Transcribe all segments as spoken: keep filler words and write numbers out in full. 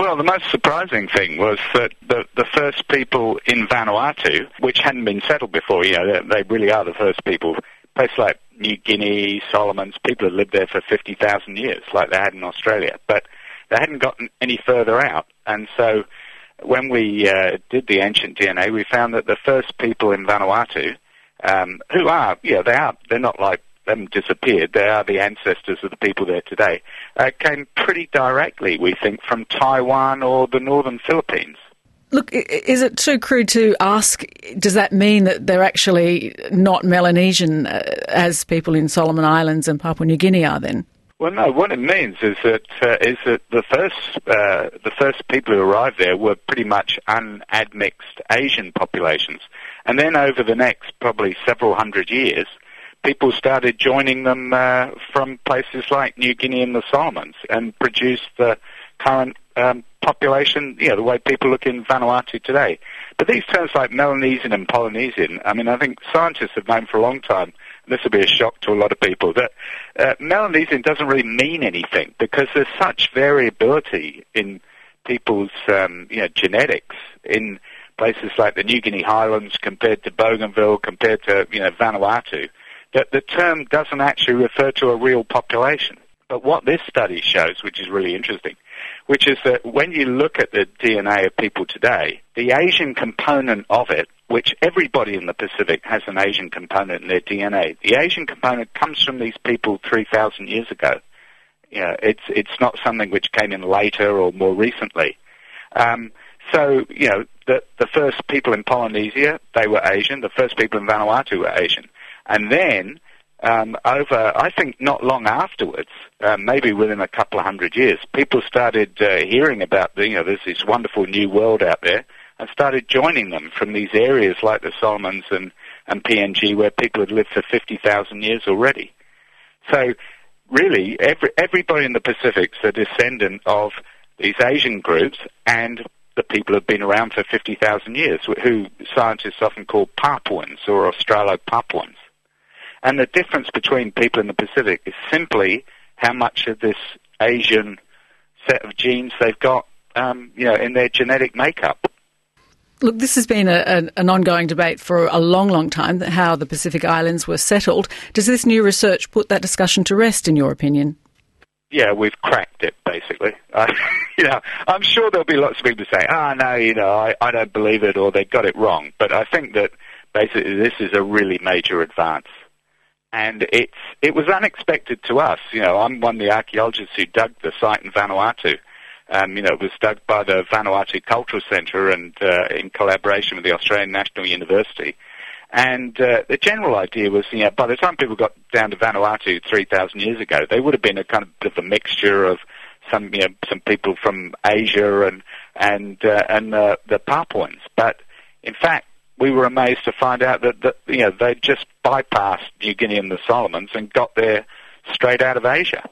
Well, the most surprising thing was that the, the first people in Vanuatu, which hadn't been settled before, you know, they, they really are the first people, places like New Guinea, Solomons, people had lived there for fifty thousand years, like they had in Australia, but they hadn't gotten any further out. And so when we uh, did the ancient D N A, we found that the first people in Vanuatu, um, who are, yeah, they are, they're not like them disappeared, they are the ancestors of the people there today, uh, came pretty directly, we think, from Taiwan or the northern Philippines. Look, is it too crude to ask, does that mean that they're actually not Melanesian uh, as people in Solomon Islands and Papua New Guinea are then? Well, no, what it means is that uh, is that the first uh, the first people who arrived there were pretty much unadmixed Asian populations. And then over the next probably several hundred years, people started joining them uh, from places like New Guinea and the Solomons and produced the current um, population, you know, the way people look in Vanuatu today. But these terms like Melanesian and Polynesian, I mean, I think scientists have known for a long time, and this will be a shock to a lot of people, that uh, Melanesian doesn't really mean anything because there's such variability in people's um, you know, genetics in places like the New Guinea Highlands compared to Bougainville, compared to, you know, Vanuatu, that the term doesn't actually refer to a real population. But what this study shows, which is really interesting, which is that when you look at the D N A of people today, the Asian component of it, which everybody in the Pacific has an Asian component in their D N A, the Asian component comes from these people three thousand years ago. You know, it's, it's not something which came in later or more recently. Um, so, you know, the, the first people in Polynesia, they were Asian. The first people in Vanuatu were Asian. And then, um, over, I think not long afterwards, uh, maybe within a couple of hundred years, people started uh, hearing about, the, you know, there's this wonderful new world out there, and started joining them from these areas like the Solomons and, and P N G, where people had lived for fifty thousand years already. So, really, every, everybody in the Pacific's a descendant of these Asian groups, and the people have been around for fifty thousand years, who scientists often call Papuans or Australo-Papuans. And the difference between people in the Pacific is simply how much of this Asian set of genes they've got, um, you know, in their genetic makeup. Look, this has been a, a, an ongoing debate for a long, long time, how the Pacific Islands were settled. Does this new research put that discussion to rest, in your opinion? Yeah, we've cracked it, basically. Uh, you know, I'm sure there'll be lots of people saying, ah, oh, no, you know, I, I don't believe it, or they got it wrong. But I think that basically this is a really major advance. And it's it was unexpected to us. You know, I'm one of the archaeologists who dug the site in Vanuatu. Um, you know, it was dug by the Vanuatu Cultural Centre and uh, in collaboration with the Australian National University. And uh, the general idea was, you know, by the time people got down to Vanuatu three thousand years ago, they would have been a kind of bit of a mixture of some, you know, some people from Asia and and uh, and uh, the Papuans. But in fact, we were amazed to find out that, that you know, they'd just bypassed New Guinea and the Solomons and got there straight out of Asia.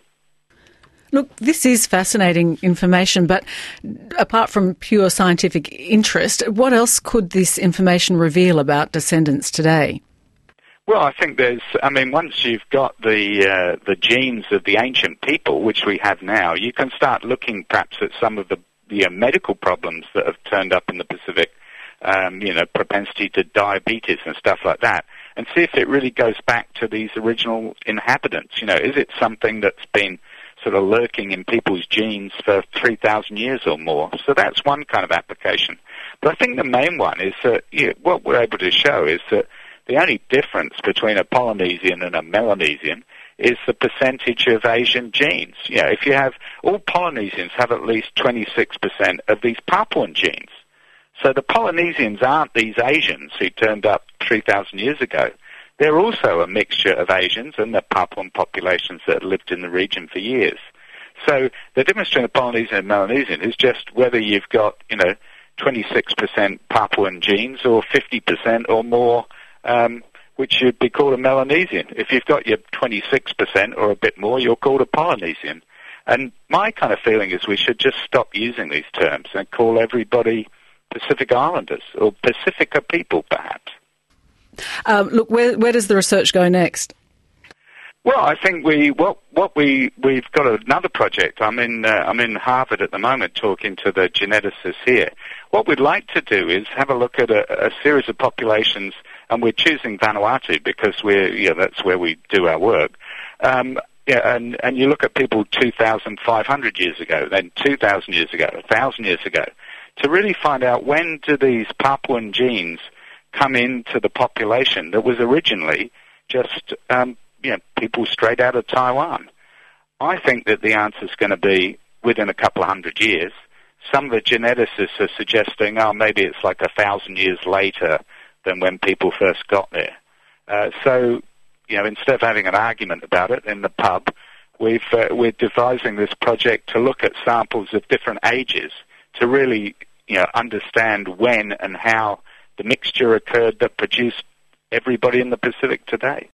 Look, this is fascinating information, but apart from pure scientific interest, what else could this information reveal about descendants today? Well, I think there's, I mean, once you've got the uh, the genes of the ancient people, which we have now, you can start looking perhaps at some of the, the uh, medical problems that have turned up in the Pacific, um, you know, propensity to diabetes and stuff like that, and see if it really goes back to these original inhabitants. You know, is it something that's been sort of lurking in people's genes for three thousand years or more? So that's one kind of application. But I think the main one is that, you know, what we're able to show is that the only difference between a Polynesian and a Melanesian is the percentage of Asian genes. You know, if you have, all Polynesians have at least twenty-six percent of these Papuan genes. So the Polynesians aren't these Asians who turned up three thousand years ago. They're also a mixture of Asians and the Papuan populations that have lived in the region for years. So the difference between the Polynesian and Melanesian is just whether you've got, you know, twenty-six percent Papuan genes or fifty percent or more, um, which should be called a Melanesian. If you've got your twenty-six percent or a bit more, you're called a Polynesian. And my kind of feeling is we should just stop using these terms and call everybody Pacific Islanders or Pacifica people, perhaps. Um, look, where, where does the research go next? Well, I think we what what we we've got another project. I'm in uh, I'm in Harvard at the moment talking to the geneticists here. What we'd like to do is have a look at a, a series of populations, and we're choosing Vanuatu because we're yeah that's where we do our work. Um, yeah, and and you look at people two thousand five hundred years ago, then two thousand years ago, one thousand years ago, to really find out when do these Papuan genes come into the population that was originally just um, you know, people straight out of Taiwan. I think that the answer is going to be within a couple of hundred years. Some of the geneticists are suggesting, oh, maybe it's like a thousand years later than when people first got there. Uh, so, you know, instead of having an argument about it in the pub, we've, uh, we're devising this project to look at samples of different ages to really, you know, understand when and how the mixture occurred that produced everybody in the Pacific today.